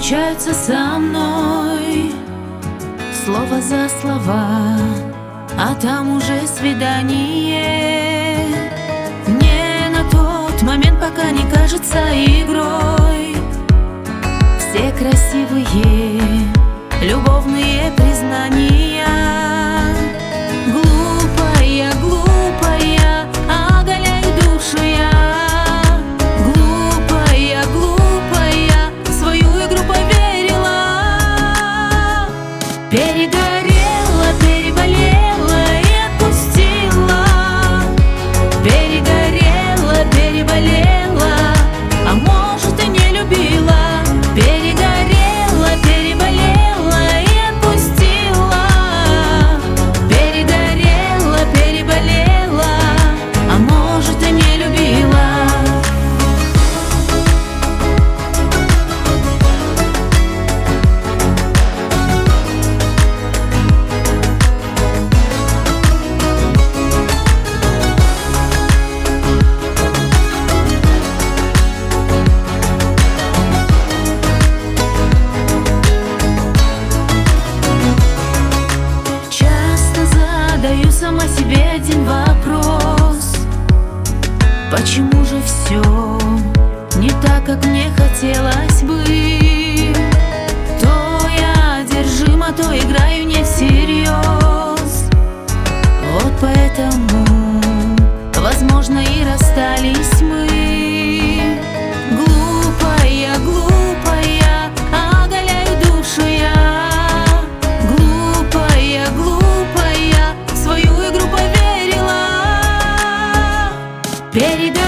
встречаются со мной слово за слова, а там уже свидание. Мне на тот момент пока не кажется игрой все красивые любовные признания. Глупая, глупая, оголяю душу я. Глупая, глупая, в свою игру поверила. Перегорела, переболела и отпустила. Перегорела, переболела, а может и не любила. Перегорела, переболела и отпустила. Перегорела, переболела, а может и не любила. Задаю сама себе один вопрос: почему же все не так, как мне хотелось бы? То я одержима, то играю не всерьез. Вот поэтому, возможно, и расстались мы. Глупая, глупая, оголяю душу я. Глупая, глупая, в свою игру поверила. Передо